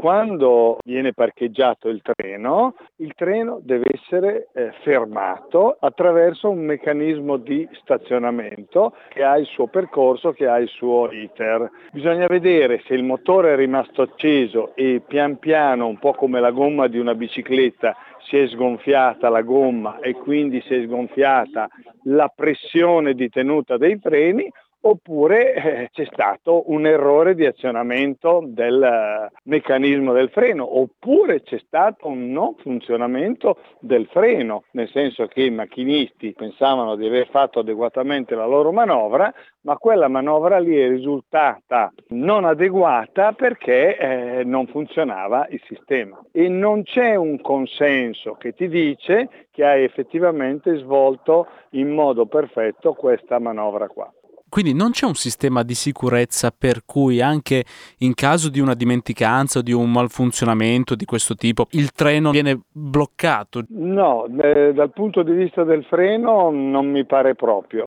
quando viene parcheggiato il treno deve essere fermato attraverso un meccanismo di stazionamento che ha il suo percorso, che ha il suo iter. Bisogna vedere se il motore è rimasto acceso e pian piano, un po' come la gomma di una bicicletta, si è sgonfiata la gomma e quindi si è sgonfiata la pressione di tenuta dei freni, oppure c'è stato un errore di azionamento del meccanismo del freno, oppure c'è stato un non funzionamento del freno, nel senso che i macchinisti pensavano di aver fatto adeguatamente la loro manovra, ma quella manovra lì è risultata non adeguata perché non funzionava il sistema e non c'è un consenso che ti dice che hai effettivamente svolto in modo perfetto questa manovra qua. Quindi non c'è un sistema di sicurezza per cui anche in caso di una dimenticanza o di un malfunzionamento di questo tipo il treno viene bloccato? No, dal punto di vista del freno non mi pare proprio.